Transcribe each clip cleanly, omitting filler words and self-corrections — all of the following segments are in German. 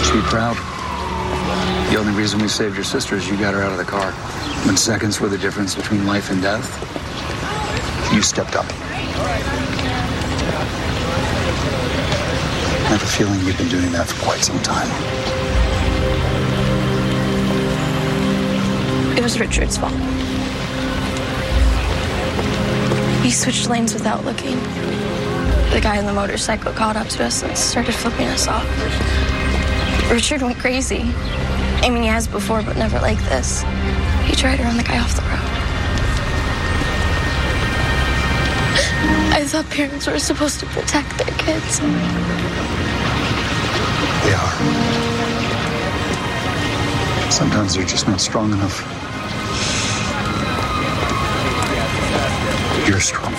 should be proud. The only reason we saved your sister is you got her out of the car. When seconds were the difference between life and death, you stepped up. I have a feeling you've been doing that for quite some time. It was Richard's fault. He switched lanes without looking. The guy on the motorcycle caught up to us and started flipping us off. Richard went crazy. I mean, he has before, but never like this. He tried to run the guy off the road. I thought parents were supposed to protect their kids. They are. Sometimes they're just not strong enough. You're strong.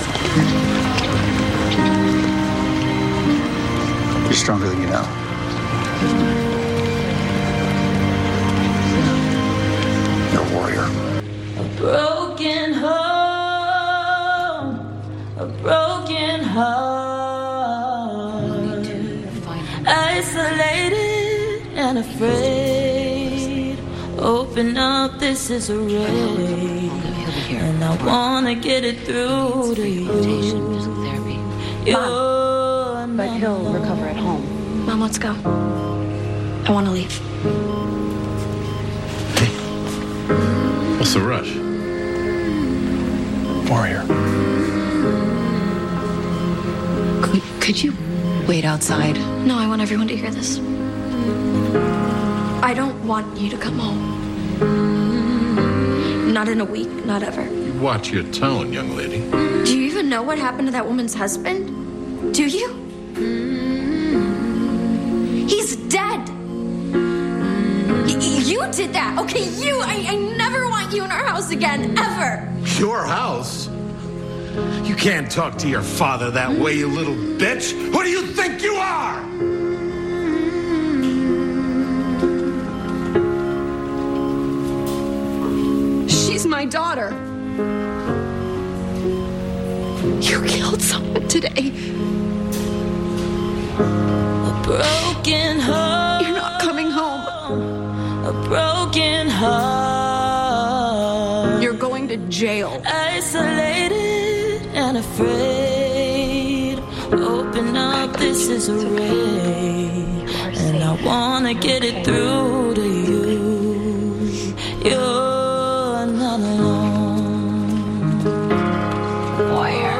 You're stronger than you know. You're a warrior. A broken home, a broken heart, isolated and afraid. Open up, this is a race, and I wanna get it through to you. Mom, but he'll recover at home. Mom, let's go. I want to leave. What's the rush? Warrior. Could you wait outside? No, I want everyone to hear this. I don't want you to come home. Not in a week, not ever. Watch your tone, young lady. Do you even know what happened to that woman's husband? Do you? He's dead. You did that. Okay, you. I never want you in our house again, ever. Your house? You can't talk to your father that way, you little bitch. Who do you think you are? She's my daughter. You killed someone today. A broken heart. You're not coming home. A broken heart. You're going to jail. Isolated and afraid. Open up, this is a race, and I wanna get it through to you. You're not alone. Warrior.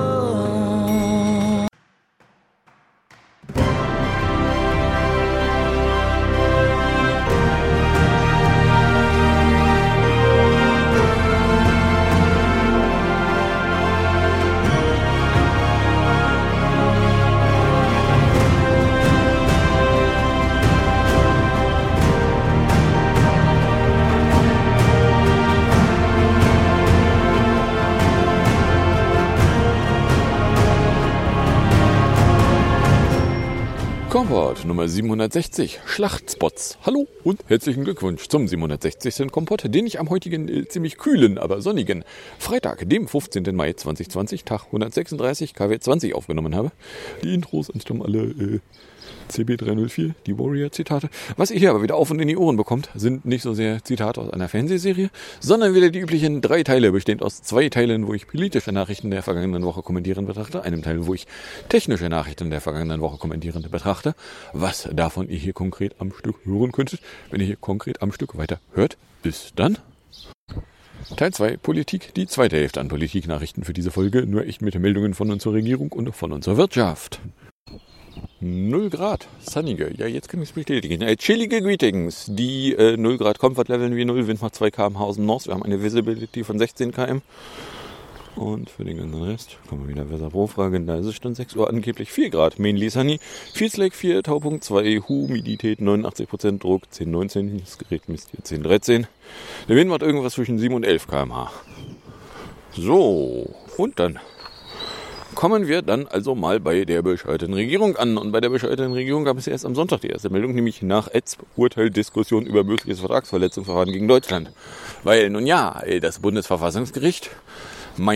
Kompott Nummer 760, Schlachtspots. Hallo und herzlichen Glückwunsch zum 760. Kompott, den ich am heutigen ziemlich kühlen, aber sonnigen Freitag, dem 15. Mai 2020, Tag 136, KW 20 aufgenommen habe. Die Intros anstammen alle CB304, die Warrior-Zitate. Was ihr hier aber wieder auf und in die Ohren bekommt, sind nicht so sehr Zitate aus einer Fernsehserie, sondern wieder die üblichen 3 Teile, bestehend aus 2 Teilen, wo ich politische Nachrichten der vergangenen Woche kommentieren betrachte, einem Teil, wo ich technische Nachrichten der vergangenen Woche kommentieren betrachte. Was davon ihr hier konkret am Stück hören könntet, wenn ihr hier konkret am Stück weiter hört. Bis dann. Teil 2, Politik, die zweite Hälfte an Politiknachrichten für diese Folge, nur echt mit Meldungen von unserer Regierung und von unserer Wirtschaft. 0 Grad, sunnige, ja jetzt kann ich es bestätigen. Chillige Greetings, die 0 Grad Comfort leveln wie 0, Wind macht 2 km/h aus dem North, wir haben eine Visibility von 16 km. Und für den ganzen Rest kommen wir wieder Wetter Pro Fragen, da ist es Stand 6 Uhr angeblich 4 Grad, mainly sunny, Feels Lake 4, Taupunkt 2, Humidität 89%, Druck 10,19, das Gerät misst hier 10,13. Der Wind macht irgendwas zwischen 7 und 11 km/h. So, und dann kommen wir dann also mal bei der bescheuerten Regierung an. Und bei der bescheuerten Regierung gab es erst am Sonntag die erste Meldung, nämlich nach Urteil Diskussion über mögliches Vertragsverletzungsverfahren gegen Deutschland. Weil, nun ja, das Bundesverfassungsgericht meint,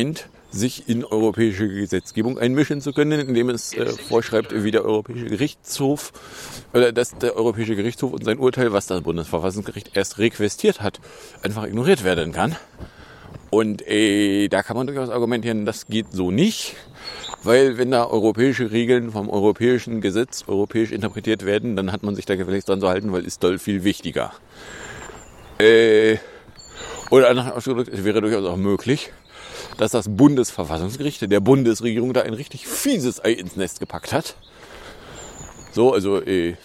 sich in europäische Gesetzgebung einmischen zu können, indem es vorschreibt, wie der Europäische Gerichtshof oder dass der Europäische Gerichtshof und sein Urteil, was das Bundesverfassungsgericht erst requestiert hat, einfach ignoriert werden kann. Und da kann man durchaus argumentieren, das geht so nicht, weil wenn da europäische Regeln vom europäischen Gesetz europäisch interpretiert werden, dann hat man sich da gefälligst dran zu halten, weil ist doll viel wichtiger. Oder anders ausgedrückt, es wäre durchaus auch möglich, dass das Bundesverfassungsgericht der Bundesregierung da ein richtig fieses Ei ins Nest gepackt hat. So, also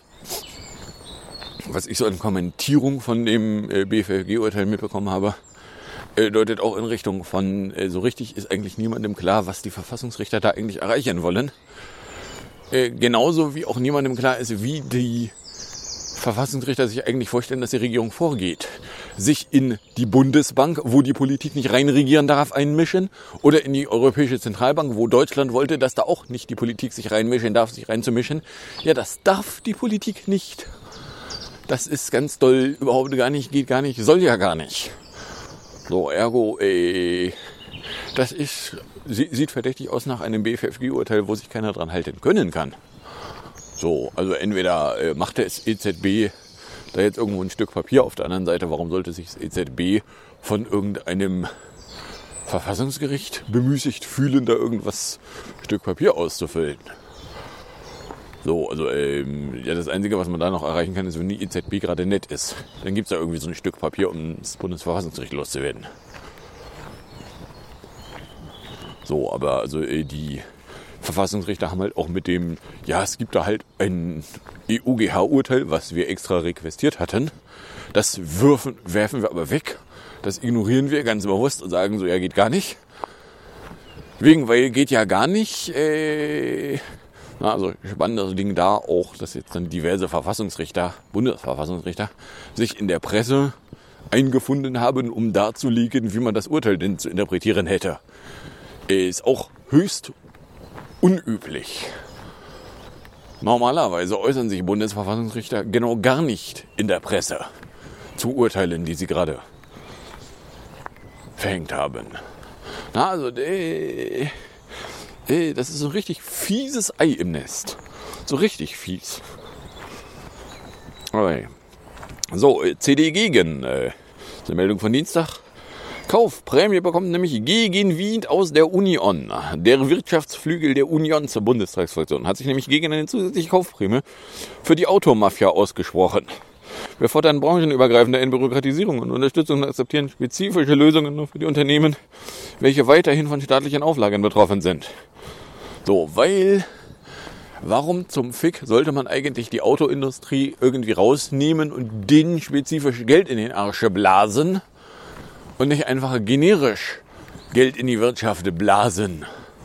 was ich so an Kommentierung von dem BFG-Urteil mitbekommen habe, deutet auch in Richtung von, so richtig ist eigentlich niemandem klar, was die Verfassungsrichter da eigentlich erreichen wollen. Genauso wie auch niemandem klar ist, wie die Verfassungsrichter sich eigentlich vorstellen, dass die Regierung vorgeht. Sich in die Bundesbank, wo die Politik nicht reinregieren darf, einmischen oder in die Europäische Zentralbank, wo Deutschland wollte, dass da auch nicht die Politik sich reinmischen darf, sich reinzumischen. Ja, das darf die Politik nicht. Das ist ganz doll, überhaupt gar nicht, geht gar nicht, soll ja gar nicht. So, ergo, das ist, sieht verdächtig aus nach einem BFFG-Urteil, wo sich keiner dran halten können kann. So, also entweder macht der EZB da jetzt irgendwo ein Stück Papier, auf der anderen Seite, warum sollte sich das EZB von irgendeinem Verfassungsgericht bemüßigt fühlen, da irgendwas Stück Papier auszufüllen? So, also ja, das Einzige, was man da noch erreichen kann, ist, wenn die EZB gerade nett ist. Dann gibt es da irgendwie so ein Stück Papier, um das Bundesverfassungsgericht loszuwerden. So, aber also die Verfassungsrichter haben halt auch mit dem, ja, es gibt da halt ein EuGH-Urteil, was wir extra requestiert hatten. Das werfen wir aber weg. Das ignorieren wir ganz bewusst und sagen so, ja, geht gar nicht. Weil geht ja gar nicht. Also spannendes Ding da auch, dass jetzt dann diverse Verfassungsrichter, Bundesverfassungsrichter, sich in der Presse eingefunden haben, um darzulegen, wie man das Urteil denn zu interpretieren hätte. Ist auch höchst unüblich. Normalerweise äußern sich Bundesverfassungsrichter genau gar nicht in der Presse zu Urteilen, die sie gerade verhängt haben. Na, also, das ist so ein richtig fieses Ei im Nest. So richtig fies. Okay. So, CD gegen. Das ist eine Meldung von Dienstag. Kaufprämie bekommt nämlich Gegenwind aus der Union. Der Wirtschaftsflügel der Union zur Bundestagsfraktion hat sich nämlich gegen eine zusätzliche Kaufprämie für die Automafia ausgesprochen. Wir fordern branchenübergreifende Entbürokratisierung und Unterstützung und akzeptieren spezifische Lösungen nur für die Unternehmen, welche weiterhin von staatlichen Auflagen betroffen sind. So, warum zum Fick sollte man eigentlich die Autoindustrie irgendwie rausnehmen und denen spezifisch Geld in den Arsch blasen? Und nicht einfach generisch Geld in die Wirtschaft blasen.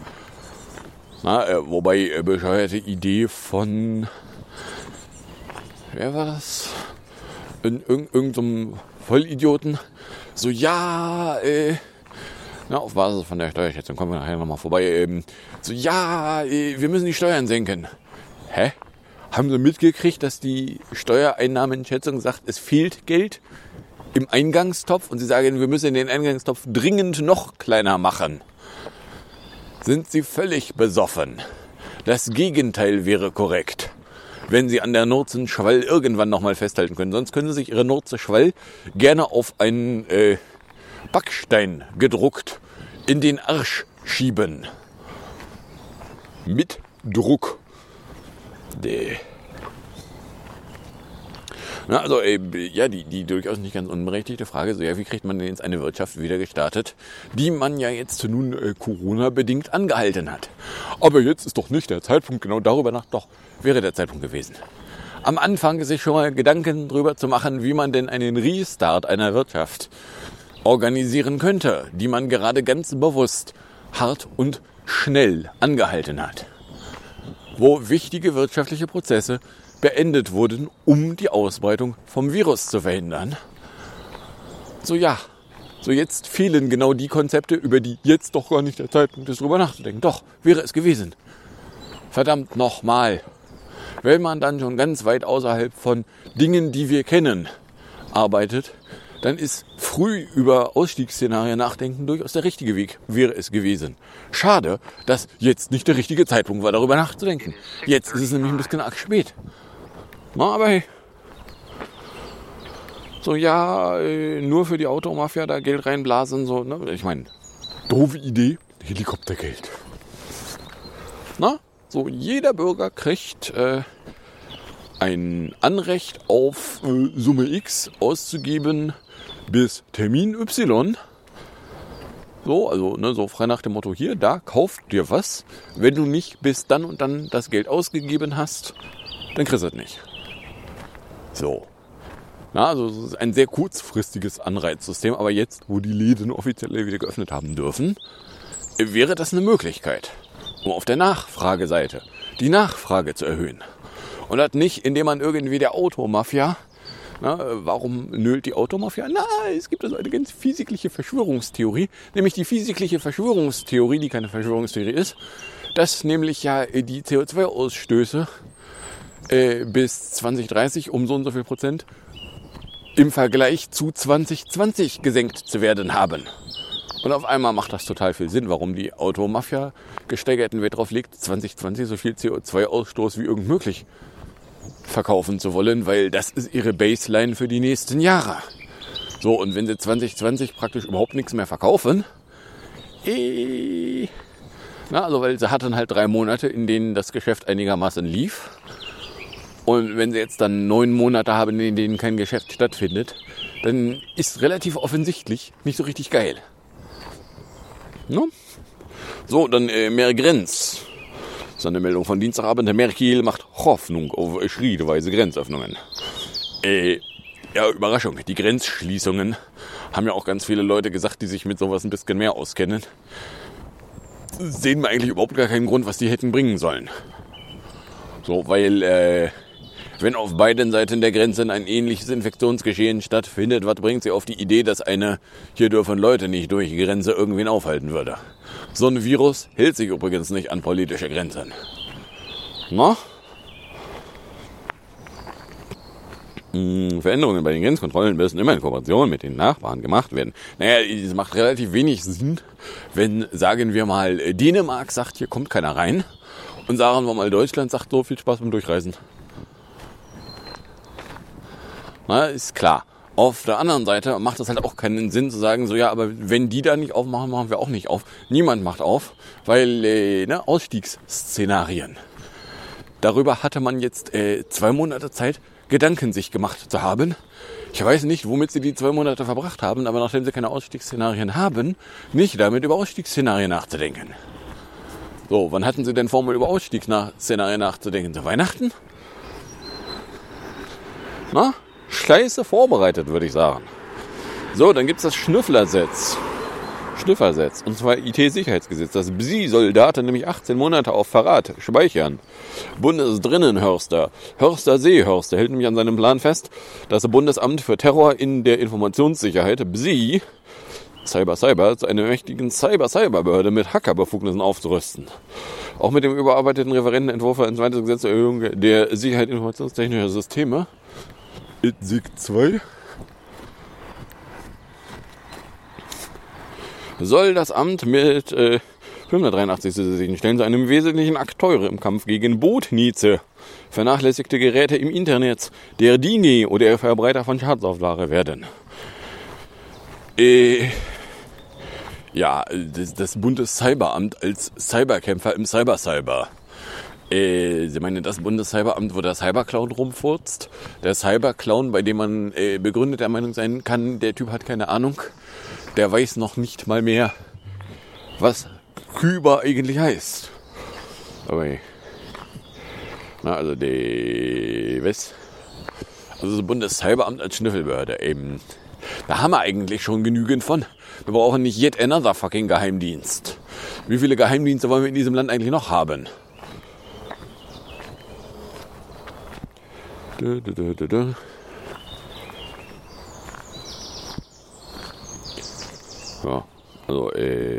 Wobei bescheuerte Idee von, wer war das? Irgendeinem Vollidioten. So, ja, auf Basis von der Steuerschätzung kommen wir nachher nochmal vorbei. Wir müssen die Steuern senken. Hä? Haben Sie mitgekriegt, dass die Steuereinnahmenschätzung sagt, es fehlt Geld im Eingangstopf und Sie sagen, wir müssen den Eingangstopf dringend noch kleiner machen? Sind Sie völlig besoffen? Das Gegenteil wäre korrekt, wenn Sie an der Nurzenschwall irgendwann nochmal festhalten können. Sonst können Sie sich Ihre Nurzenschwall gerne auf einen Backstein gedruckt in den Arsch schieben. Mit Druck. Also, die durchaus nicht ganz unberechtigte Frage, so, ja, wie kriegt man denn jetzt eine Wirtschaft wieder gestartet, die man ja jetzt nun Corona-bedingt angehalten hat. Aber jetzt ist doch nicht der Zeitpunkt, genau darüber nach, doch, wäre der Zeitpunkt gewesen. Am Anfang sich schon mal Gedanken drüber zu machen, wie man denn einen Restart einer Wirtschaft organisieren könnte, die man gerade ganz bewusst hart und schnell angehalten hat. Wo wichtige wirtschaftliche Prozesse beendet wurden, um die Ausbreitung vom Virus zu verhindern. So jetzt fehlen genau die Konzepte, über die jetzt doch gar nicht der Zeitpunkt ist, drüber nachzudenken. Doch, wäre es gewesen. Verdammt nochmal. Wenn man dann schon ganz weit außerhalb von Dingen, die wir kennen, arbeitet, dann ist früh über Ausstiegsszenarien nachdenken durchaus der richtige Weg, wäre es gewesen. Schade, dass jetzt nicht der richtige Zeitpunkt war, darüber nachzudenken. Jetzt ist es nämlich ein bisschen arg spät. Na, aber hey. So, ja, nur für die Automafia da Geld reinblasen, so, ne? Ich meine, doofe Idee, Helikoptergeld. Na, so, jeder Bürger kriegt ein Anrecht auf Summe X auszugeben bis Termin Y. So, also ne, so frei nach dem Motto, hier, da, kauft dir was. Wenn du nicht bis dann und dann das Geld ausgegeben hast, dann kriegst du es nicht. So. Na, also es ist ein sehr kurzfristiges Anreizsystem, aber jetzt, wo die Läden offiziell wieder geöffnet haben dürfen, wäre das eine Möglichkeit, um auf der Nachfrageseite die Nachfrage zu erhöhen. Und das nicht, indem man irgendwie der Automafia, na, warum nölt die Automafia? Na, es gibt also eine ganz physikalische Verschwörungstheorie, nämlich die physikalische Verschwörungstheorie, die keine Verschwörungstheorie ist, dass nämlich ja die CO2-Ausstöße bis 2030 um so und so viel Prozent im Vergleich zu 2020 gesenkt zu werden haben. Und auf einmal macht das total viel Sinn, warum die Automafia gesteigerten Wert drauf legt, 2020 so viel CO2-Ausstoß wie irgend möglich verkaufen zu wollen, weil das ist ihre Baseline für die nächsten Jahre. So, und wenn sie 2020 praktisch überhaupt nichts mehr verkaufen, also weil sie hatten halt 3 Monate, in denen das Geschäft einigermaßen lief. Und wenn sie jetzt dann 9 Monate haben, in denen kein Geschäft stattfindet, dann ist relativ offensichtlich nicht so richtig geil. No? So, dann Mergrenz. Das ist eine Meldung von Dienstagabend. Merkel macht Hoffnung auf schrittweise Grenzöffnungen. Ja, Überraschung. Die Grenzschließungen haben ja auch ganz viele Leute gesagt, die sich mit sowas ein bisschen mehr auskennen. Sehen wir eigentlich überhaupt gar keinen Grund, was die hätten bringen sollen. So, weil wenn auf beiden Seiten der Grenzen ein ähnliches Infektionsgeschehen stattfindet, was bringt sie auf die Idee, dass eine, hier dürfen Leute nicht durch die Grenze, irgendwen aufhalten würde? So ein Virus hält sich übrigens nicht an politische Grenzen. Na? Veränderungen bei den Grenzkontrollen müssen immer in Kooperation mit den Nachbarn gemacht werden. Naja, es macht relativ wenig Sinn, wenn, sagen wir mal, Dänemark sagt, hier kommt keiner rein. Und sagen wir mal, Deutschland sagt, so viel Spaß beim Durchreisen. Na, ist klar. Auf der anderen Seite macht es halt auch keinen Sinn zu sagen, so ja, aber wenn die da nicht aufmachen, machen wir auch nicht auf. Niemand macht auf, weil Ausstiegsszenarien. Darüber hatte man jetzt 2 Monate Zeit, Gedanken sich gemacht zu haben. Ich weiß nicht, womit sie die 2 Monate verbracht haben, aber nachdem sie keine Ausstiegsszenarien haben, nicht damit über Ausstiegsszenarien nachzudenken. So, wann hatten sie denn vor, mal über Ausstiegsszenarien nachzudenken? Zu Weihnachten? Na? Scheiße vorbereitet, würde ich sagen. So, dann gibt's das Schnüfflergesetz. Und zwar IT-Sicherheitsgesetz. Das BSI-Soldaten nämlich 18 Monate auf Verrat speichern. Bundesdrinnenhörster, Seehörster hält nämlich an seinem Plan fest, das Bundesamt für Terror in der Informationssicherheit, BSI, Cyber, zu einer mächtigen Cyberbehörde mit Hackerbefugnissen aufzurüsten. Auch mit dem überarbeiteten Referentenentwurf für ein zweites Gesetz zur Erhöhung der Sicherheit informationstechnischer Systeme, SIG 2, soll das Amt mit 583 zusätzlichen Stellen zu einem wesentlichen Akteur im Kampf gegen Botnize, vernachlässigte Geräte im Internet, der Diener oder der Verbreiter von Schadsoftware werden. Ja, das Bundescyberamt als Cyberkämpfer im Cyber. Sie meinen das Bundescyberamt, wo der Cyberclown rumfurzt? Der Cyberclown, bei dem man begründet der Meinung sein kann, der Typ hat keine Ahnung. Der weiß noch nicht mal mehr, was Kyber eigentlich heißt. Aber also das Bundescyberamt als Schnüffelbehörde eben. Da haben wir eigentlich schon genügend von. Wir brauchen nicht yet another fucking Geheimdienst. Wie viele Geheimdienste wollen wir in diesem Land eigentlich noch haben? Ja, also,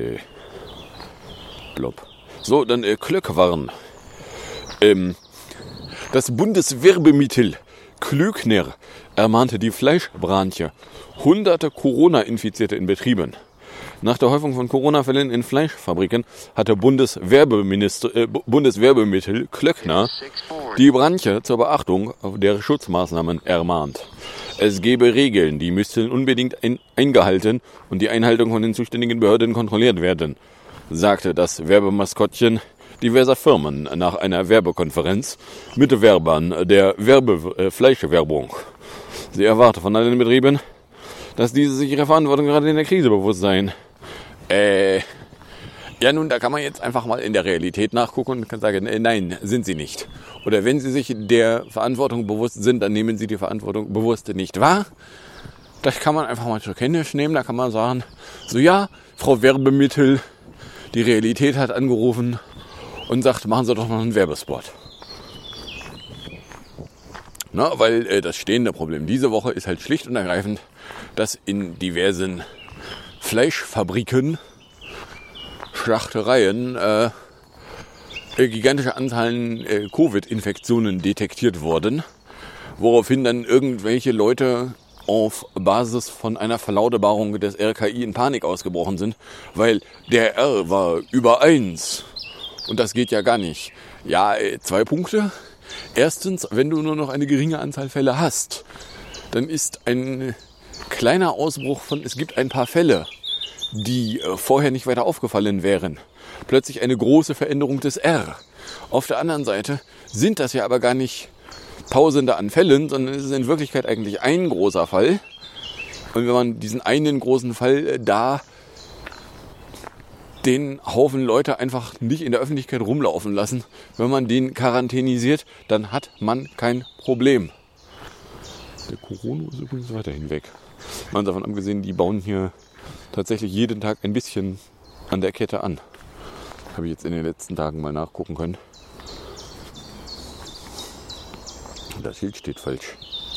blob. So, dann Klöckwarn. Das Bundeswerbemittel Klöckner ermahnte die Fleischbranche. Hunderte Corona-Infizierte in Betrieben. Nach der Häufung von Corona-Fällen in Fleischfabriken hatte Bundeswerbemittel Klöckner die Branche zur Beachtung der Schutzmaßnahmen ermahnt. Es gebe Regeln, die müssten unbedingt eingehalten und die Einhaltung von den zuständigen Behörden kontrolliert werden, sagte das Werbemaskottchen diverser Firmen nach einer Werbekonferenz mit Werbern der Fleischwerbung. Sie erwarte von allen Betrieben, dass diese sich ihrer Verantwortung gerade in der Krise bewusst seien. Ja nun, da kann man jetzt einfach mal in der Realität nachgucken und kann sagen, nein, sind sie nicht. Oder wenn sie sich der Verantwortung bewusst sind, dann nehmen sie die Verantwortung bewusst nicht wahr. Das kann man einfach mal zur Kenntnis nehmen. Da kann man sagen, so ja, Frau Werbemittel, die Realität hat angerufen und sagt, machen Sie doch noch einen Werbespot. Na, weil das stehende Problem diese Woche ist halt schlicht und ergreifend, dass in diversen Fleischfabriken, Schlachtereien gigantische Anzahlen Covid-Infektionen detektiert wurden, woraufhin dann irgendwelche Leute auf Basis von einer Verlautbarung des RKI in Panik ausgebrochen sind, weil der R war über 1 und das geht ja gar nicht. Ja, 2 Punkte. Erstens, wenn du nur noch eine geringe Anzahl Fälle hast, dann ist ein kleiner Ausbruch von, es gibt ein paar Fälle, die vorher nicht weiter aufgefallen wären. Plötzlich eine große Veränderung des R. Auf der anderen Seite sind das ja aber gar nicht Tausende an Fällen, sondern es ist in Wirklichkeit eigentlich ein großer Fall. Und wenn man diesen einen großen Fall da den Haufen Leute einfach nicht in der Öffentlichkeit rumlaufen lassen, wenn man den quarantänisiert, dann hat man kein Problem. Der Corona ist übrigens weiterhin weg. Man davon abgesehen, die bauen hier tatsächlich jeden Tag ein bisschen an der Kette an. Habe ich jetzt in den letzten Tagen mal nachgucken können. Das Schild steht falsch.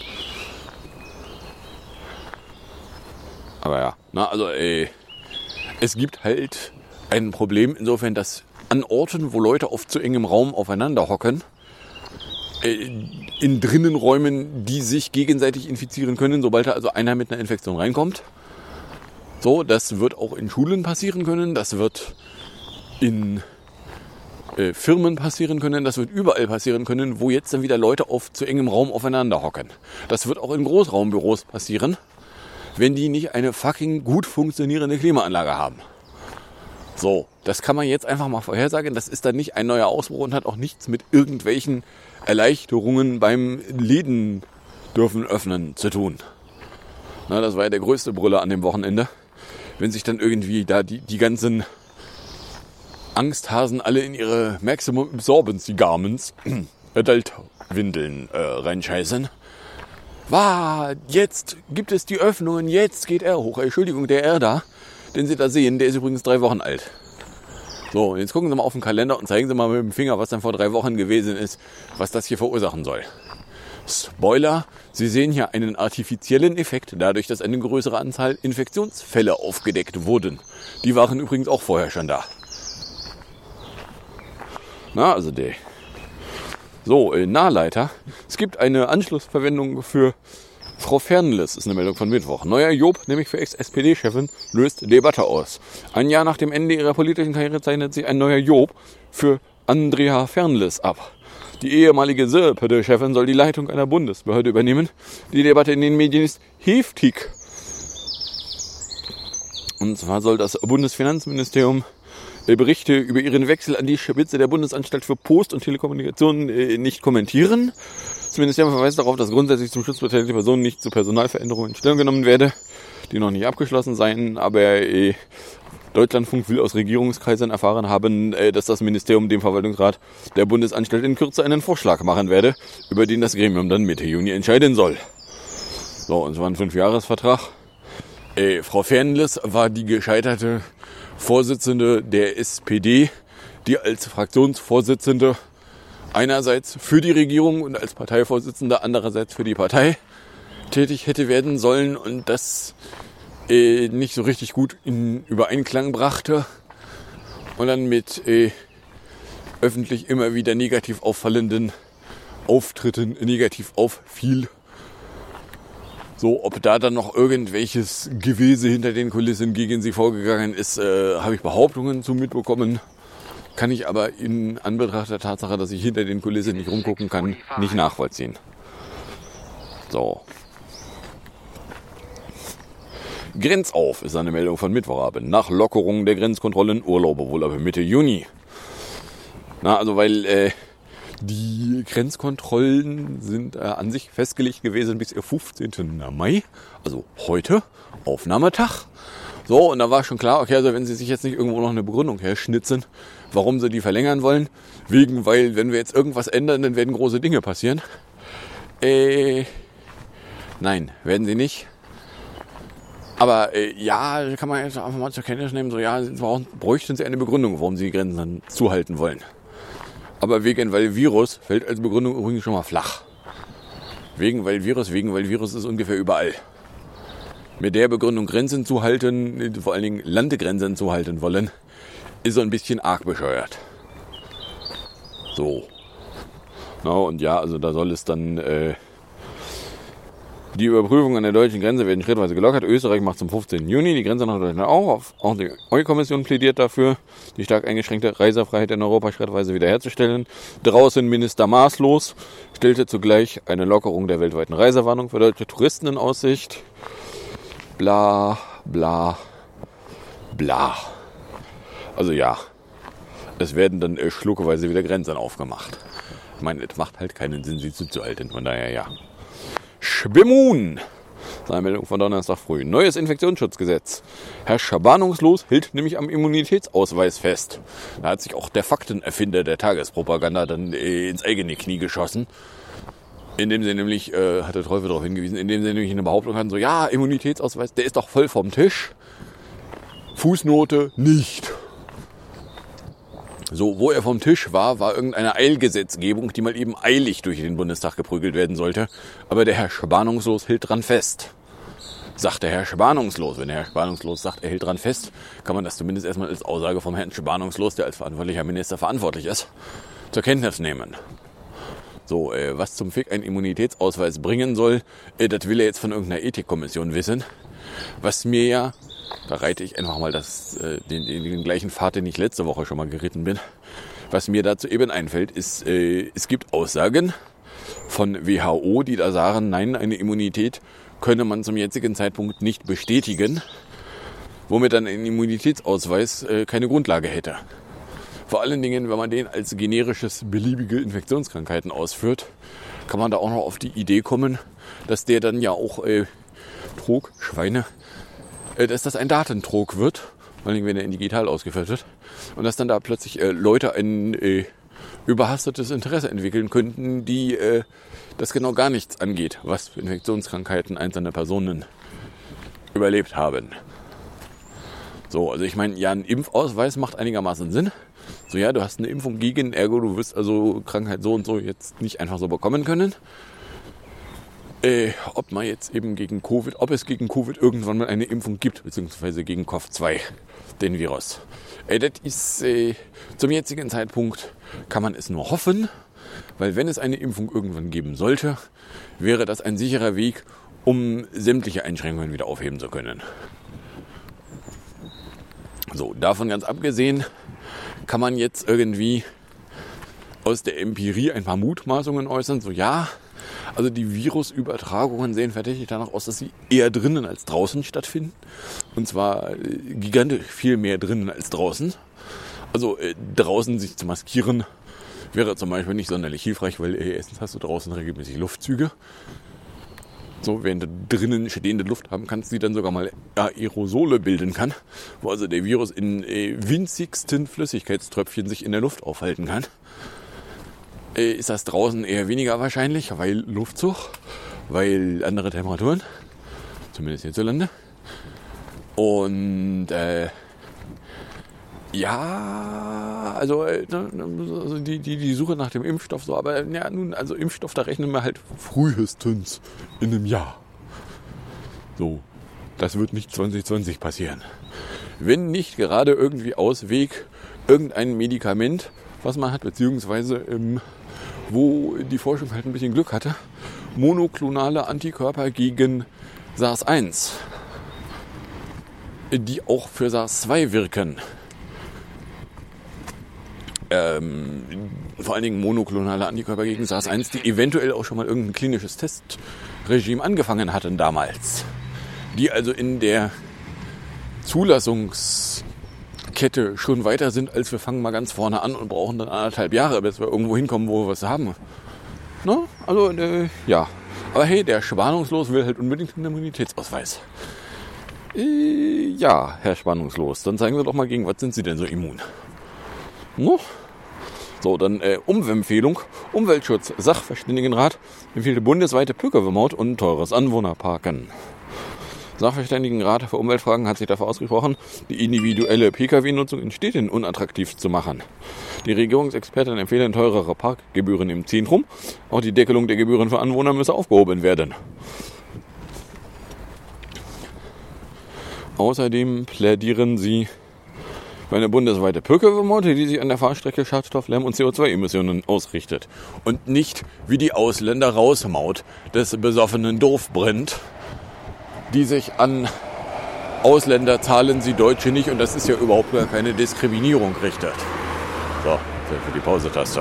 Aber ja, also es gibt halt ein Problem insofern, dass an Orten, wo Leute auf zu engem Raum aufeinander hocken, in Drinnenräumen, die sich gegenseitig infizieren können, sobald da also einer mit einer Infektion reinkommt. So, das wird auch in Schulen passieren können, das wird in Firmen passieren können, das wird überall passieren können, wo jetzt dann wieder Leute auf zu engem Raum aufeinander hocken. Das wird auch in Großraumbüros passieren, wenn die nicht eine fucking gut funktionierende Klimaanlage haben. So, das kann man jetzt einfach mal vorhersagen. Das ist dann nicht ein neuer Ausbruch und hat auch nichts mit irgendwelchen Erleichterungen beim Läden dürfen öffnen zu tun. Na, das war ja der größte Brüller an dem Wochenende. Wenn sich dann irgendwie da die ganzen Angsthasen alle in ihre Maximum Absorbency Garments, Adult-Windeln reinscheißen. Jetzt gibt es die Öffnungen, jetzt geht R hoch. Entschuldigung, der R da, den Sie da sehen, der ist übrigens 3 Wochen alt. So, und jetzt gucken Sie mal auf den Kalender und zeigen Sie mal mit dem Finger, was dann vor 3 Wochen gewesen ist, was das hier verursachen soll. Spoiler, Sie sehen hier einen artifiziellen Effekt, dadurch, dass eine größere Anzahl Infektionsfälle aufgedeckt wurden. Die waren übrigens auch vorher schon da. Na, also der. So, Nahleiter. Es gibt eine Anschlussverwendung für Frau Fernles, ist eine Meldung von Mittwoch. Neuer Job, nämlich für Ex-SPD-Chefin, löst Debatte aus. Ein Jahr nach dem Ende ihrer politischen Karriere zeichnet sich ein neuer Job für Andrea Fernles ab. Die ehemalige SPD-Chefin soll die Leitung einer Bundesbehörde übernehmen. Die Debatte in den Medien ist heftig. Und zwar soll das Bundesfinanzministerium Berichte über ihren Wechsel an die Spitze der Bundesanstalt für Post- und Telekommunikation nicht kommentieren. Das Ministerium verweist darauf, dass grundsätzlich zum Schutz beteiligter Personen nicht zu Personalveränderungen in Stellung genommen werde, die noch nicht abgeschlossen seien. Aber Deutschlandfunk will aus Regierungskreisen erfahren haben, dass das Ministerium dem Verwaltungsrat der Bundesanstalt in Kürze einen Vorschlag machen werde, über den das Gremium dann Mitte Juni entscheiden soll. So, und es war ein 5-Jahres-Vertrag. Frau Fernles war die gescheiterte Vorsitzende der SPD, die als Fraktionsvorsitzende einerseits für die Regierung und als Parteivorsitzende andererseits für die Partei tätig hätte werden sollen und das nicht so richtig gut in Übereinklang brachte und dann mit öffentlich immer wieder negativ auffallenden Auftritten negativ auffiel So, ob da dann noch irgendwelches Gewese hinter den Kulissen gegen sie vorgegangen ist, habe ich Behauptungen zu mitbekommen. Kann ich aber in Anbetracht der Tatsache, dass ich hinter den Kulissen nicht rumgucken kann, nicht nachvollziehen. So. Grenzauf ist eine Meldung von Mittwochabend. Nach Lockerung der Grenzkontrollen Urlaube wohl aber Mitte Juni. Na, also weil die Grenzkontrollen sind an sich festgelegt gewesen bis 15. Mai, also heute, Aufnahmetag. So, und da war schon klar, okay, also wenn sie sich jetzt nicht irgendwo noch eine Begründung herschnitzen, warum sie die verlängern wollen, weil wenn wir jetzt irgendwas ändern, dann werden große Dinge passieren. Nein, werden sie nicht. Aber ja, kann man jetzt einfach mal zur Kenntnis nehmen, so ja, warum bräuchten sie eine Begründung, warum sie die Grenzen dann zuhalten wollen. Aber weil Virus fällt als Begründung übrigens schon mal flach. Weil Virus ist ungefähr überall. Mit der Begründung Grenzen zu halten, vor allen Dingen Landegrenzen zu halten wollen, ist so ein bisschen arg bescheuert. So. Na, und ja, also da soll es dann die Überprüfung an der deutschen Grenze werden schrittweise gelockert. Österreich macht zum 15. Juni die Grenze nach Deutschland auf. Auch die EU-Kommission plädiert dafür, die stark eingeschränkte Reisefreiheit in Europa schrittweise wiederherzustellen. Draußen Minister Maßlos stellte zugleich eine Lockerung der weltweiten Reisewarnung für deutsche Touristen in Aussicht. Bla, bla, bla. Also ja, es werden dann schluckeweise wieder Grenzen aufgemacht. Ich meine, es macht halt keinen Sinn, sie zuzuhalten. Von daher ja. Schwimmun. Seine Meldung von Donnerstag früh. Neues Infektionsschutzgesetz. Herr Schabanungslos hält nämlich am Immunitätsausweis fest. Da hat sich auch der Faktenerfinder der Tagespropaganda dann ins eigene Knie geschossen. Indem sie nämlich, hat der Teufel darauf hingewiesen, indem sie nämlich eine Behauptung hatten, so ja, Immunitätsausweis, der ist doch voll vom Tisch. Fußnote, nicht. So, wo er vom Tisch war irgendeine Eilgesetzgebung, die mal eben eilig durch den Bundestag geprügelt werden sollte. Aber der Herr Schabanungslos hält dran fest. Sagt der Herr Schabanungslos. Wenn der Herr Schabanungslos sagt, er hält dran fest, kann man das zumindest erstmal als Aussage vom Herrn Schabanungslos, der als verantwortlicher Minister verantwortlich ist, zur Kenntnis nehmen. So, was zum Fick ein Immunitätsausweis bringen soll, das will er jetzt von irgendeiner Ethikkommission wissen. Was mir ja, da reite ich einfach mal den gleichen Pfad, den ich letzte Woche schon mal geritten bin. Was mir dazu eben einfällt, ist, es gibt Aussagen von WHO, die da sagen, nein, eine Immunität könne man zum jetzigen Zeitpunkt nicht bestätigen, womit dann ein Immunitätsausweis keine Grundlage hätte. Vor allen Dingen, wenn man den als generisches beliebige Infektionskrankheiten ausführt, kann man da auch noch auf die Idee kommen, dass der dann ja auch dass das ein Datentrog wird, vor allem wenn er digital ausgeführt wird, und dass dann da plötzlich Leute ein überhastetes Interesse entwickeln könnten, die das genau gar nichts angeht, was für Infektionskrankheiten einzelne Personen überlebt haben. So, also ich meine, ja, ein Impfausweis macht einigermaßen Sinn. So, ja, du hast eine Impfung gegen, ergo, du wirst also Krankheit so und so jetzt nicht einfach so bekommen können. Ob man jetzt eben ob es gegen Covid irgendwann mal eine Impfung gibt, beziehungsweise gegen COV2, den Virus. Das ist, zum jetzigen Zeitpunkt kann man es nur hoffen, weil wenn es eine Impfung irgendwann geben sollte, wäre das ein sicherer Weg, um sämtliche Einschränkungen wieder aufheben zu können. So, davon ganz abgesehen, kann man jetzt irgendwie aus der Empirie ein paar Mutmaßungen äußern, so ja, also die Virusübertragungen sehen verdächtig danach aus, dass sie eher drinnen als draußen stattfinden. Und zwar gigantisch viel mehr drinnen als draußen. Also draußen sich zu maskieren wäre zum Beispiel nicht sonderlich hilfreich, weil erstens hast du draußen regelmäßig Luftzüge. So, während du drinnen stehende Luft haben kannst, die dann sogar mal Aerosole bilden kann, wo also der Virus in winzigsten Flüssigkeitströpfchen sich in der Luft aufhalten kann. Ist das draußen eher weniger wahrscheinlich, weil Luftzug, weil andere Temperaturen, zumindest hierzulande. Und ja, also die Suche nach dem Impfstoff so, aber ja, nun, also Impfstoff, da rechnen wir halt frühestens in einem Jahr. So, das wird nicht 2020 passieren. Wenn nicht gerade irgendwie Ausweg, irgendein Medikament, was man hat, beziehungsweise wo die Forschung halt ein bisschen Glück hatte monoklonale Antikörper gegen SARS-1, die auch für SARS-2 wirken. Vor allen Dingen monoklonale Antikörper gegen SARS-1, die eventuell auch schon mal irgendein klinisches Testregime angefangen hatten damals. Die also in der Zulassungskette schon weiter sind, als wir fangen mal ganz vorne an und brauchen dann 1,5 Jahre, bis wir irgendwo hinkommen, wo wir was haben. Ne? Also, ja. Aber hey, der Spannungslos will halt unbedingt einen Immunitätsausweis. Ja, Herr Spannungslos, dann zeigen Sie doch mal, gegen was sind Sie denn so immun? No? So, dann Umempfehlung. Umweltschutz, Sachverständigenrat empfiehlt bundesweite Pkw-Maut und teures Anwohnerparken. Sachverständigenrat für Umweltfragen hat sich dafür ausgesprochen, die individuelle Pkw-Nutzung in Städten unattraktiv zu machen. Die Regierungsexperten empfehlen teurere Parkgebühren im Zentrum. Auch die Deckelung der Gebühren für Anwohner müsse aufgehoben werden. Außerdem plädieren sie für eine bundesweite Pkw-Maut, die sich an der Fahrstrecke Schadstoff-, Lärm- und CO2-Emissionen ausrichtet. Und nicht wie die Ausländer-Raus-Maut des besoffenen Dorfbrennt, die sich an Ausländer zahlen, sie Deutsche nicht. Und das ist ja überhaupt gar keine Diskriminierung richtet. So, für die Pause-Taste.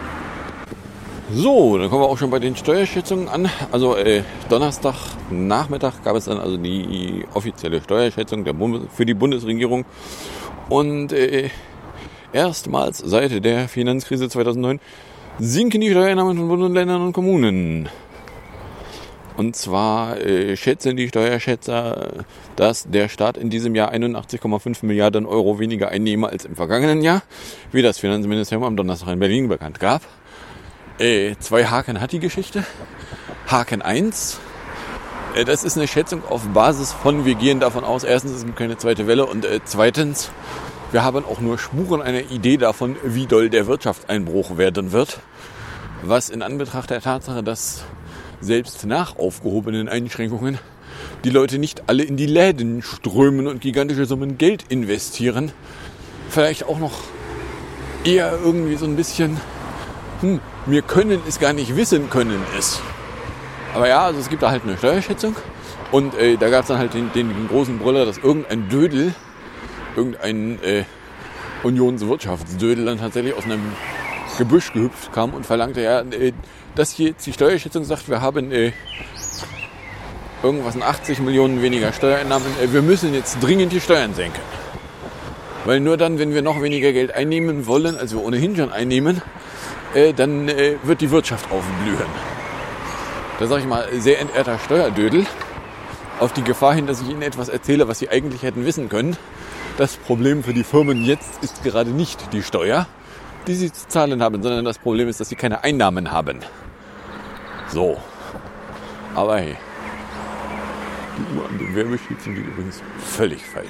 So, dann kommen wir auch schon bei den Steuerschätzungen an. Also Donnerstag Nachmittag gab es dann also die offizielle Steuerschätzung für die Bundesregierung. Und erstmals seit der Finanzkrise 2009 sinken die Steuereinnahmen von Bund und Ländern und Kommunen. Und zwar schätzen die Steuerschätzer, dass der Staat in diesem Jahr 81,5 Milliarden Euro weniger einnehme als im vergangenen Jahr, wie das Finanzministerium am Donnerstag in Berlin bekannt gab. 2 Haken hat die Geschichte. Haken 1, das ist eine Schätzung auf Basis von, wir gehen davon aus, erstens, es gibt keine zweite Welle und zweitens, wir haben auch nur Spuren einer Idee davon, wie doll der Wirtschaftseinbruch werden wird, was in Anbetracht der Tatsache, dass selbst nach aufgehobenen Einschränkungen die Leute nicht alle in die Läden strömen und gigantische Summen Geld investieren, vielleicht auch noch eher irgendwie so ein bisschen, wir können es gar nicht wissen können ist. Aber ja, also es gibt da halt eine Steuerschätzung und da gab es dann halt den großen Brüller, dass irgendein Dödel, irgendein Unionswirtschaftsdödel dann tatsächlich aus einem Gebüsch gehüpft kam und verlangte, ja, dass hier jetzt die Steuerschätzung sagt, wir haben irgendwas in 80 Millionen weniger Steuereinnahmen, wir müssen jetzt dringend die Steuern senken. Weil nur dann, wenn wir noch weniger Geld einnehmen wollen, als wir ohnehin schon einnehmen, dann wird die Wirtschaft aufblühen. Da sage ich mal, sehr entehrter Steuerdödel, auf die Gefahr hin, dass ich Ihnen etwas erzähle, was Sie eigentlich hätten wissen können. Das Problem für die Firmen jetzt ist gerade nicht die Steuer, die sie zu zahlen haben, sondern das Problem ist, dass sie keine Einnahmen haben. So. Aber hey, die Uhr an dem Werbeschild sind übrigens völlig falsch.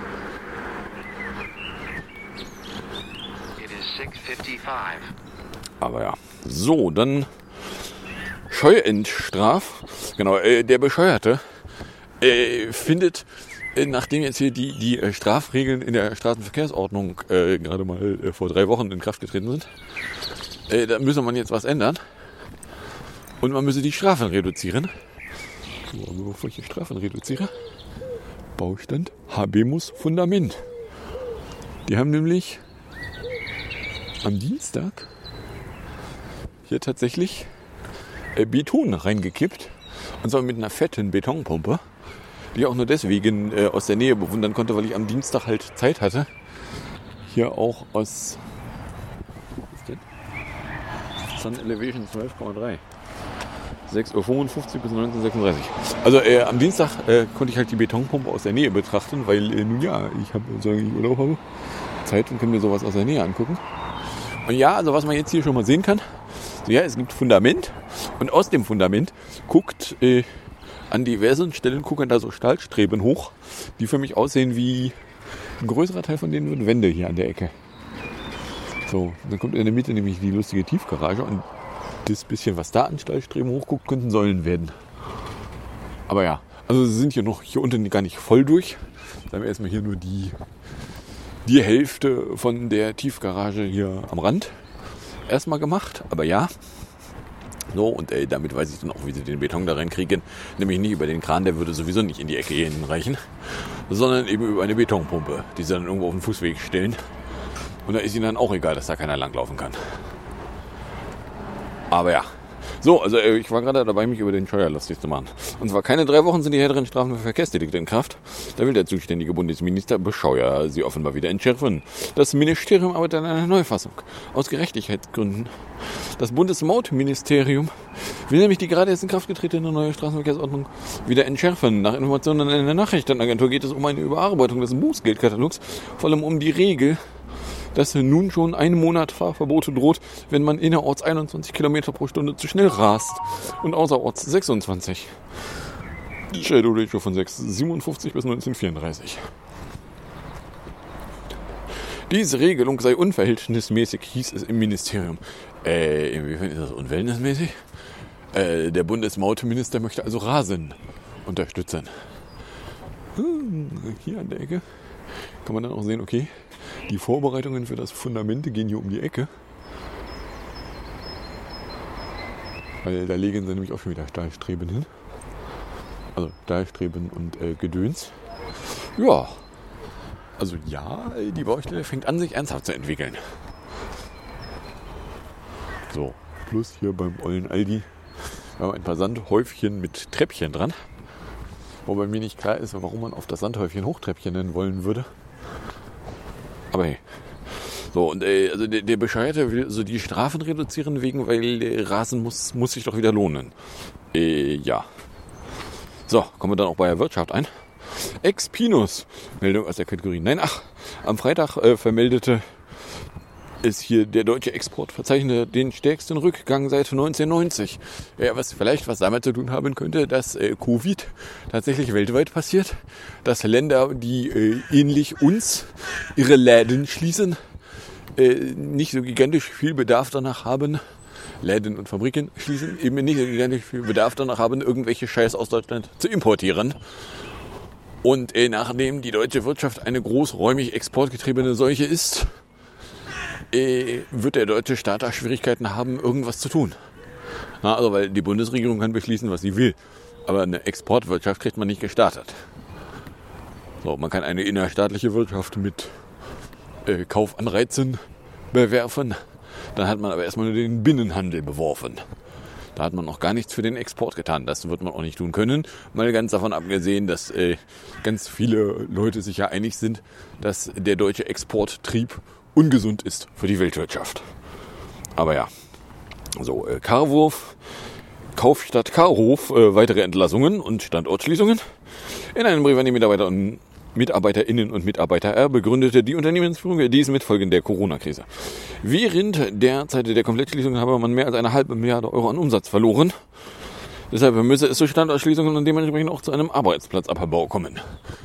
It is 6:55. Aber ja. So, dann Scheuentstraf. Genau, der Bescheuerte findet, nachdem jetzt hier die Strafregeln in der Straßenverkehrsordnung gerade mal vor 3 Wochen in Kraft getreten sind, da müsse man jetzt was ändern. Und man müsse die Strafen reduzieren. So, also bevor ich die Strafen reduziere, Baustand Habemus Fundament. Die haben nämlich am Dienstag hier tatsächlich Beton reingekippt. Und zwar mit einer fetten Betonpumpe, die ich auch nur deswegen aus der Nähe bewundern konnte, weil ich am Dienstag halt Zeit hatte. Hier auch aus Sun Elevation 12,3. 6:55 Uhr bis 19:36 Uhr. Also am Dienstag konnte ich halt die Betonpumpe aus der Nähe betrachten, weil nun ja, ich habe, solange ich Urlaub habe, Zeit und kann mir sowas aus der Nähe angucken. Und ja, also was man jetzt hier schon mal sehen kann, so ja, es gibt Fundament und aus dem Fundament guckt an diversen Stellen gucken da so Stahlstreben hoch, die für mich aussehen wie ein größerer Teil von denen sind Wände hier an der Ecke. So, dann kommt in der Mitte nämlich die lustige Tiefgarage und das bisschen, was da an Stahlstreben hochguckt, könnten Säulen werden. Aber ja, also sie sind hier unten gar nicht voll durch. Da haben wir erstmal hier nur die Hälfte von der Tiefgarage hier am Rand erstmal gemacht. Aber ja, So, und damit weiß ich dann auch, wie sie den Beton da reinkriegen. Nämlich nicht über den Kran, der würde sowieso nicht in die Ecke hinreichen, sondern eben über eine Betonpumpe, die sie dann irgendwo auf den Fußweg stellen. Und da ist ihnen dann auch egal, dass da keiner langlaufen kann. Aber ja. So, also ich war gerade dabei, mich über den Scheuer lustig zu machen. Und zwar keine 3 Wochen sind die härteren Strafen für Verkehrsdelikte in Kraft. Da will der zuständige Bundesminister Bescheuer sie offenbar wieder entschärfen. Das Ministerium arbeitet an einer Neufassung. Aus Gerechtigkeitsgründen. Das Bundesmautministerium will nämlich die gerade erst in Kraft getretene neue Straßenverkehrsordnung wieder entschärfen. Nach Informationen in der Nachrichtenagentur geht es um eine Überarbeitung des Bußgeldkatalogs, vor allem um die Regel, dass nun schon 1 Monat Fahrverbote droht, wenn man innerorts 21 Kilometer pro Stunde zu schnell rast und außerorts 26. Shadow Ratio von 6,57 bis 1934. Diese Regelung sei unverhältnismäßig, hieß es im Ministerium. Inwiefern ist das unverhältnismäßig? Der Bundesmautminister möchte also Rasen unterstützen. Hier an der Ecke kann man dann auch sehen, okay, die Vorbereitungen für das Fundament gehen hier um die Ecke. Weil da legen sie nämlich auch schon wieder Stahlstreben hin. Also Stahlstreben und Gedöns. Ja, also ja, die Baustelle fängt an, sich ernsthaft zu entwickeln. So, plus hier beim ollen Aldi haben wir ein paar Sandhäufchen mit Treppchen dran. Wobei mir nicht klar ist, warum man auf das Sandhäufchen Hochtreppchen nennen wollen würde. Aber hey. So, und also der Bescheuerte will so die Strafen reduzieren, weil Rasen muss sich doch wieder lohnen. Ja. So, kommen wir dann auch bei der Wirtschaft ein. Ex-Pinus. Meldung aus der Kategorie. Nein, am Freitag vermeldete es hier, der deutsche Export verzeichnete den stärksten Rückgang seit 1990. Ja, was damit zu tun haben könnte, dass Covid tatsächlich weltweit passiert. Dass Länder, die ähnlich uns ihre Läden schließen, nicht so gigantisch viel Bedarf danach haben, Läden und Fabriken schließen, eben nicht so gigantisch viel Bedarf danach haben, irgendwelche Scheiß aus Deutschland zu importieren. Und nachdem die deutsche Wirtschaft eine großräumig exportgetriebene Seuche ist, wird der deutsche Staat da Schwierigkeiten haben, irgendwas zu tun. Na, also weil die Bundesregierung kann beschließen, was sie will. Aber eine Exportwirtschaft kriegt man nicht gestartet. So, man kann eine innerstaatliche Wirtschaft mit Kaufanreizen bewerfen. Dann hat man aber erstmal nur den Binnenhandel beworfen. Da hat man noch gar nichts für den Export getan. Das wird man auch nicht tun können. Mal ganz davon abgesehen, dass ganz viele Leute sich ja einig sind, dass der deutsche Exporttrieb ungesund ist für die Weltwirtschaft. Aber ja, so Karwurf, Kaufstadt Karhof, weitere Entlassungen und Standortschließungen. In einem Brief an die Mitarbeiterinnen und Mitarbeiter begründete die Unternehmensführung dies mit Folgen der Corona-Krise. Während der Zeit der Komplettschließung habe man mehr als 1,5 Milliarde Euro an Umsatz verloren. Deshalb müsse es zu Standortschließungen und dementsprechend auch zu einem Arbeitsplatzabbau kommen.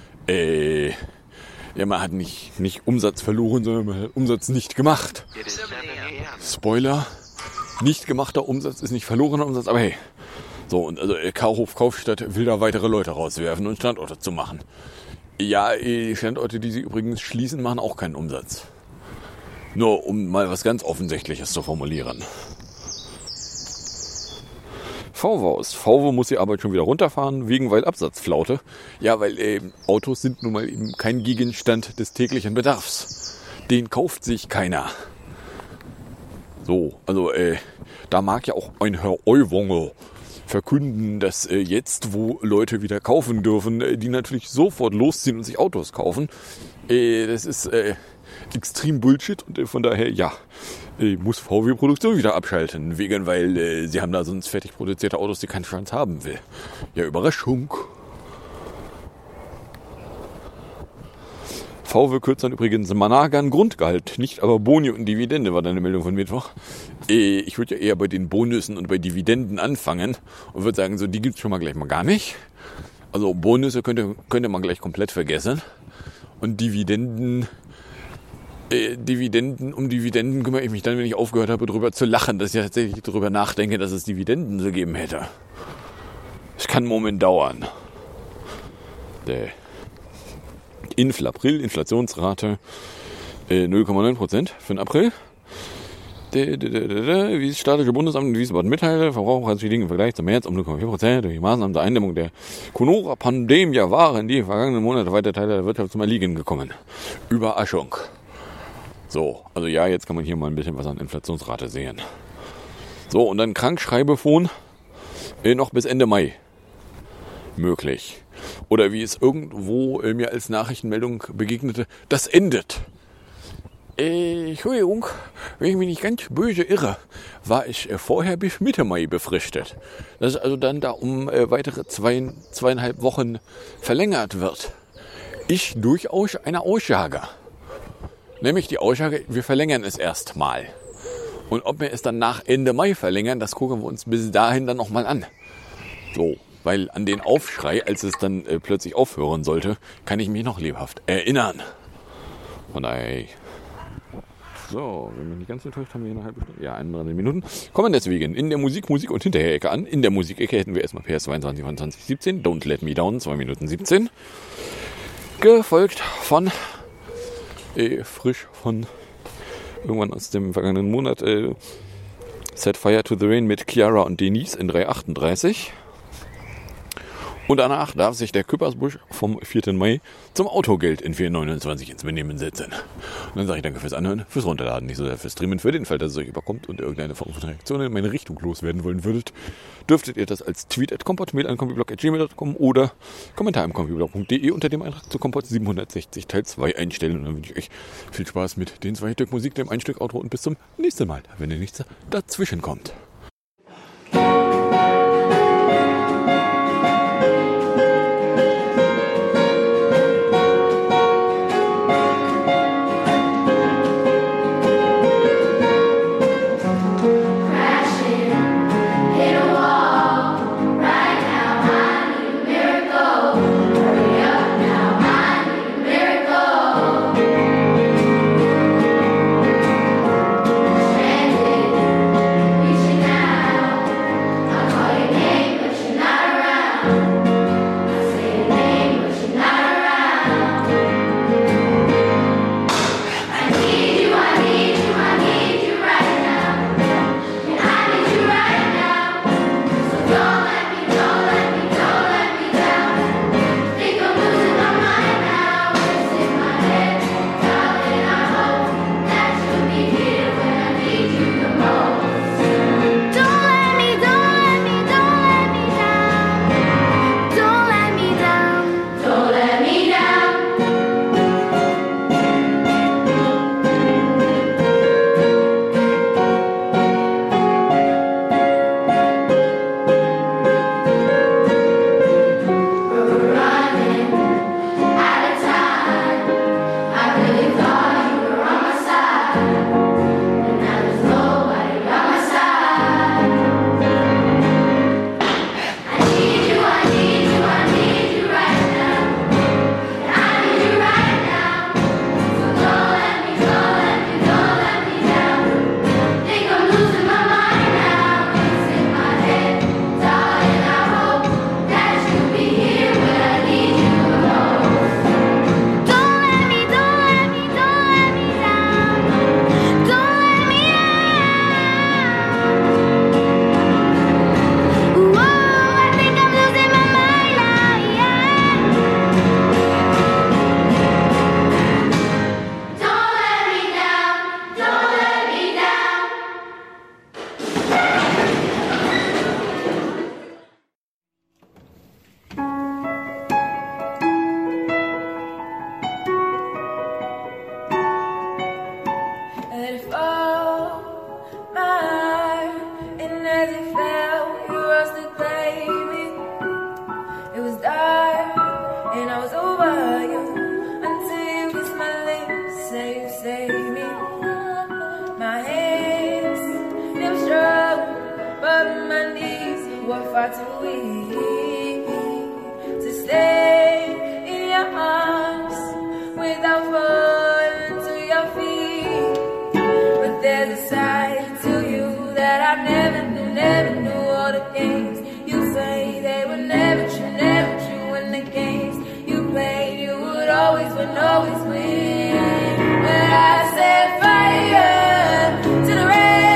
Ja, man hat nicht Umsatz verloren, sondern man hat Umsatz nicht gemacht. Spoiler, nicht gemachter Umsatz ist nicht verlorener Umsatz, aber hey. So, und also Karhof Kaufstadt will da weitere Leute rauswerfen und Standorte zu machen. Ja, die Standorte, die sie übrigens schließen, machen auch keinen Umsatz. Nur um mal was ganz Offensichtliches zu formulieren. VW muss die Arbeit schon wieder runterfahren, weil Absatzflaute. Ja, weil Autos sind nun mal eben kein Gegenstand des täglichen Bedarfs. Den kauft sich keiner. So, also da mag ja auch ein Herr Euwonger verkünden, dass jetzt, wo Leute wieder kaufen dürfen, die natürlich sofort losziehen und sich Autos kaufen. Das ist extrem Bullshit und von daher, ja, muss VW Produktion wieder abschalten, weil sie haben da sonst fertig produzierte Autos, die kein Schwanz haben will. Ja, Überraschung. VW kürzt dann übrigens Managan Grundgehalt, nicht aber Boni und Dividende, war deine Meldung von Mittwoch. Ich würde ja eher bei den Bonussen und bei Dividenden anfangen und würde sagen, so die gibt's schon mal gleich mal gar nicht. Also Bonusse könnte man gleich komplett vergessen. Und Dividenden kümmere ich mich dann, wenn ich aufgehört habe, darüber zu lachen, dass ich tatsächlich darüber nachdenke, dass es Dividenden zu geben hätte. Das kann einen Moment dauern. Inflationsrate 0,9% für den April. Wie das staatliche Bundesamt in Wiesbaden mitteilte, Verbraucherpreisstieg im Vergleich zum März um 0,4%. Durch die Maßnahmen der Eindämmung der Corona-Pandemie waren in die vergangenen Monate weite Teile der Wirtschaft zum Erliegen gekommen. Überraschung. So, also ja, jetzt kann man hier mal ein bisschen was an Inflationsrate sehen. So, und dann Krankschreibefon noch bis Ende Mai möglich. Oder wie es irgendwo mir als Nachrichtenmeldung begegnete, das endet. Entschuldigung, wenn ich mich nicht ganz böse irre, war ich vorher bis Mitte Mai befristet. Dass es also dann da um weitere 2,5 Wochen verlängert wird. Ich durchaus eine Aussage. Nämlich die Aussage, wir verlängern es erstmal. Und ob wir es dann nach Ende Mai verlängern, das gucken wir uns bis dahin dann nochmal an. So, weil an den Aufschrei, als es dann plötzlich aufhören sollte, kann ich mich noch lebhaft erinnern. Von daher... So, wenn wir nicht ganz enttäuscht haben, wir hier eine halbe Stunde, ja, 31 Minuten. Kommen deswegen in der Musik und Hinterher-Ecke an. In der Musikecke hätten wir erstmal PS 22 von 2017, Don't Let Me Down, 2 Minuten 17. Gefolgt von, frisch von irgendwann aus dem vergangenen Monat, Set Fire to the Rain mit Chiara und Denise in 3:38. Und danach darf sich der Küppersbusch vom 4. Mai zum Autogeld in 4,29 ins Benehmen setzen. Und dann sage ich danke fürs Anhören, fürs Runterladen, nicht so sehr fürs Streamen. Für den Fall, dass es euch überkommt und irgendeine Form von Reaktion in meine Richtung loswerden wollen würdet, dürftet ihr das als Tweet @kompott, Mail an kompiblog@gmail.com oder Kommentar im kompiblog.de unter dem Eintrag zu Kompott 760 Teil 2 einstellen. Und dann wünsche ich euch viel Spaß mit den 2 Stück Musik, dem 1 Stück Outro und bis zum nächsten Mal, wenn ihr nichts dazwischen kommt. Far too weak to stay in your arms without falling to your feet. But there's a side to you that I never knew. All the games you say they were never true. And the games you played, you would always win. But I set fire to the rain.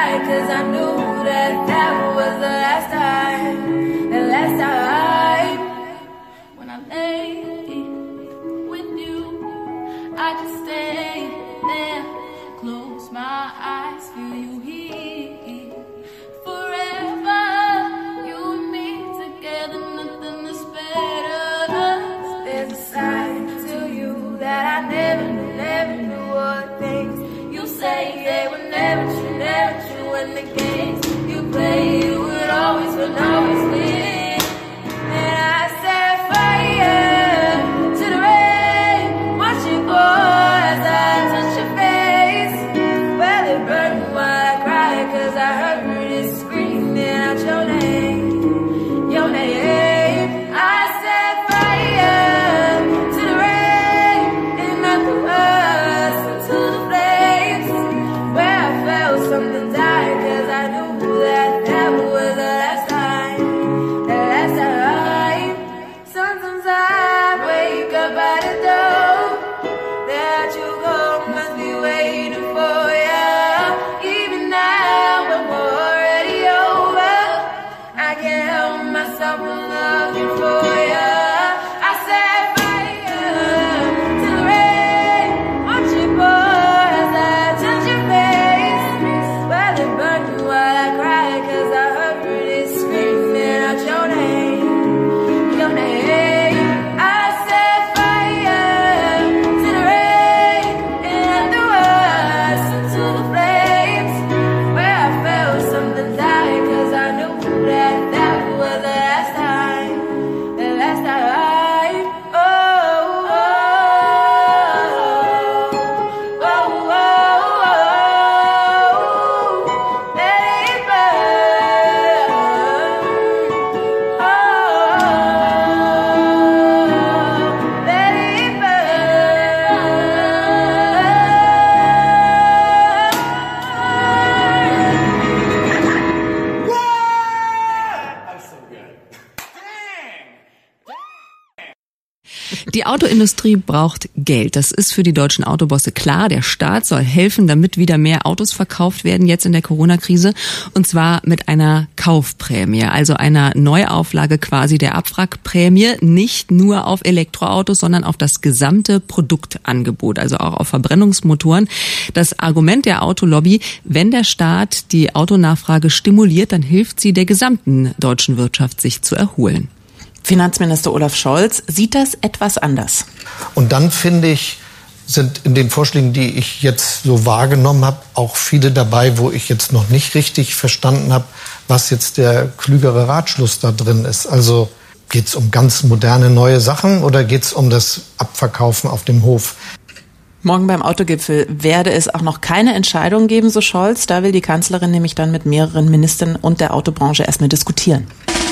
cried, 'cause I knew that was the last time, the last time. When I lay with you, I just stay there, close my eyes, feel you here, forever, you and me together, nothing is better. There's a side to you that I never knew what things you say they were never true, and the games you play, you would always win. And I set fire to the rain, watch it pour as I touch your face. Well, it burned while I cried, 'cause I heard it screaming out your name, your name. I set fire to the rain, and I threw us into the flames, where I felt something die, 'cause I knew that was the last time, the last time. Sometimes I wake up at the door that you go, must be waiting for ya. Even now when we're already over, I can't help myself from looking for ya. I set fire to the rain, watch it pour as I touch your face. Well, it burned you while I cried, 'cause I heard it screaming out your name, your name. I set fire to the rain, and I threw us into the flames, where I felt something die, 'cause I knew that was the last time, the last time. Oh, oh, oh, oh, oh, let it burn. Oh, let it Die Autoindustrie braucht Geld. Das ist für die deutschen Autobosse klar. Der Staat soll helfen, damit wieder mehr Autos verkauft werden jetzt in der Corona-Krise. Und zwar mit einer Kaufprämie, also einer Neuauflage quasi der Abwrackprämie. Nicht nur auf Elektroautos, sondern auf das gesamte Produktangebot, also auch auf Verbrennungsmotoren. Das Argument der Autolobby: Wenn der Staat die Autonachfrage stimuliert, dann hilft sie der gesamten deutschen Wirtschaft, sich zu erholen. Finanzminister Olaf Scholz sieht das etwas anders. Und dann, finde ich, sind in den Vorschlägen, die ich jetzt so wahrgenommen habe, auch viele dabei, wo ich jetzt noch nicht richtig verstanden habe, was jetzt der klügere Ratschluss da drin ist. Also geht es um ganz moderne neue Sachen oder geht es um das Abverkaufen auf dem Hof? Morgen beim Autogipfel werde es auch noch keine Entscheidung geben, so Scholz. Da will die Kanzlerin nämlich dann mit mehreren Ministern und der Autobranche erstmal diskutieren.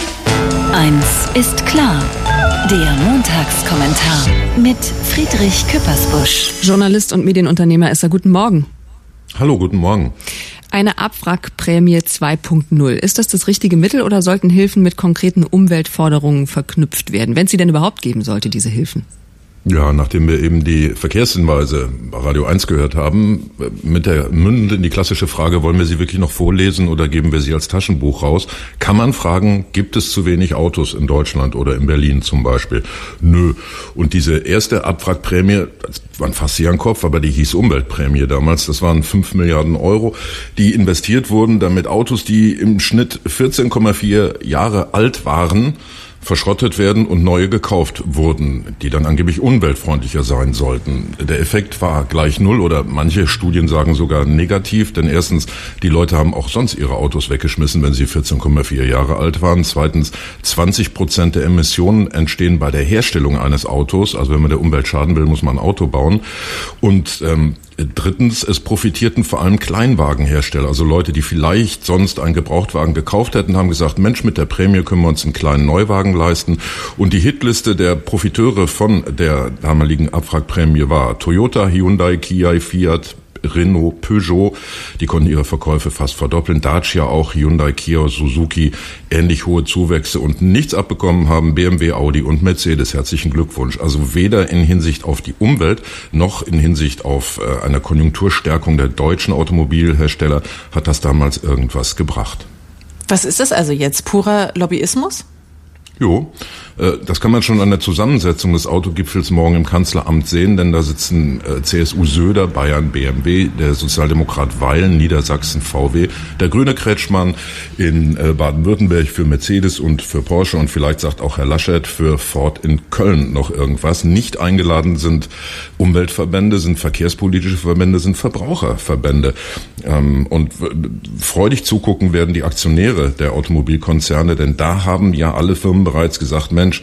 Eins ist klar. Der Montagskommentar mit Friedrich Küppersbusch. Journalist und Medienunternehmer ist er. Guten Morgen. Hallo, guten Morgen. Eine Abwrackprämie 2.0. Ist das richtige Mittel oder sollten Hilfen mit konkreten Umweltforderungen verknüpft werden, wenn es sie denn überhaupt geben sollte, diese Hilfen? Ja, nachdem wir eben die Verkehrshinweise bei Radio 1 gehört haben, mit der mündend in die klassische Frage, wollen wir sie wirklich noch vorlesen oder geben wir sie als Taschenbuch raus, kann man fragen, gibt es zu wenig Autos in Deutschland oder in Berlin zum Beispiel? Nö. Und diese erste Abwrackprämie, man fasst sie an den Kopf, aber die hieß Umweltprämie damals, das waren 5 Milliarden Euro, die investiert wurden, damit Autos, die im Schnitt 14,4 Jahre alt waren, verschrottet werden und neue gekauft wurden, die dann angeblich umweltfreundlicher sein sollten. Der Effekt war gleich null oder manche Studien sagen sogar negativ, denn erstens, die Leute haben auch sonst ihre Autos weggeschmissen, wenn sie 14,4 Jahre alt waren. Zweitens, 20% der Emissionen entstehen bei der Herstellung eines Autos. Also wenn man der Umwelt schaden will, muss man ein Auto bauen. Und drittens, es profitierten vor allem Kleinwagenhersteller, also Leute, die vielleicht sonst einen Gebrauchtwagen gekauft hätten, haben gesagt, Mensch, mit der Prämie können wir uns einen kleinen Neuwagen leisten. Und die Hitliste der Profiteure von der damaligen Abwrackprämie war Toyota, Hyundai, Kia, Fiat, Renault, Peugeot, die konnten ihre Verkäufe fast verdoppeln, Dacia auch, Hyundai, Kia, Suzuki, ähnlich hohe Zuwächse und nichts abbekommen haben BMW, Audi und Mercedes. Herzlichen Glückwunsch. Also weder in Hinsicht auf die Umwelt noch in Hinsicht auf eine Konjunkturstärkung der deutschen Automobilhersteller hat das damals irgendwas gebracht. Was ist das also jetzt? Purer Lobbyismus? Jo, das kann man schon an der Zusammensetzung des Autogipfels morgen im Kanzleramt sehen, denn da sitzen CSU Söder, Bayern BMW, der Sozialdemokrat Weil, Niedersachsen VW, der grüne Kretschmann in Baden-Württemberg für Mercedes und für Porsche und vielleicht sagt auch Herr Laschet für Ford in Köln noch irgendwas. Nicht eingeladen sind Umweltverbände, sind verkehrspolitische Verbände, sind Verbraucherverbände. Und freudig zugucken werden die Aktionäre der Automobilkonzerne, denn da haben ja alle Firmen bereits gesagt, Mensch,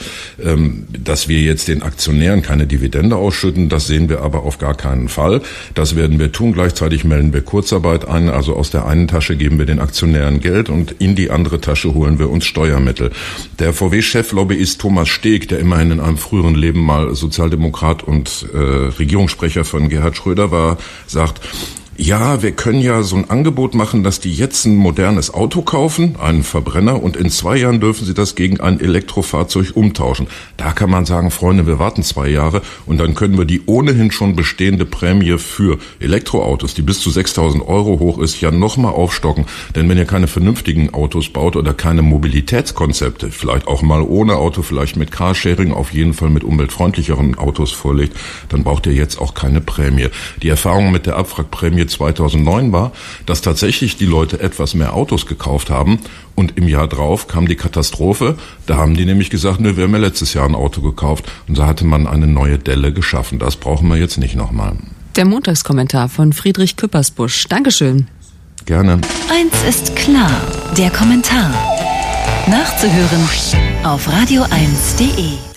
dass wir jetzt den Aktionären keine Dividende ausschütten, das sehen wir aber auf gar keinen Fall. Das werden wir tun. Gleichzeitig melden wir Kurzarbeit ein. Also aus der einen Tasche geben wir den Aktionären Geld und in die andere Tasche holen wir uns Steuermittel. Der VW-Cheflobbyist Thomas Steg, der immerhin in einem früheren Leben mal Sozialdemokrat und Regierungssprecher von Gerhard Schröder war, sagt, ja, wir können ja so ein Angebot machen, dass die jetzt ein modernes Auto kaufen, einen Verbrenner, und in 2 Jahren dürfen sie das gegen ein Elektrofahrzeug umtauschen. Da kann man sagen, Freunde, wir warten 2 Jahre und dann können wir die ohnehin schon bestehende Prämie für Elektroautos, die bis zu 6.000 € hoch ist, ja nochmal aufstocken. Denn wenn ihr keine vernünftigen Autos baut oder keine Mobilitätskonzepte, vielleicht auch mal ohne Auto, vielleicht mit Carsharing, auf jeden Fall mit umweltfreundlicheren Autos vorlegt, dann braucht ihr jetzt auch keine Prämie. Die Erfahrung mit der Abwrackprämie 2009 war, dass tatsächlich die Leute etwas mehr Autos gekauft haben und im Jahr drauf kam die Katastrophe. Da haben die nämlich gesagt, ne, wir haben ja letztes Jahr ein Auto gekauft und so hatte man eine neue Delle geschaffen. Das brauchen wir jetzt nicht nochmal. Der Montagskommentar von Friedrich Küppersbusch. Dankeschön. Gerne. Eins ist klar, der Kommentar. Nachzuhören auf radio1.de.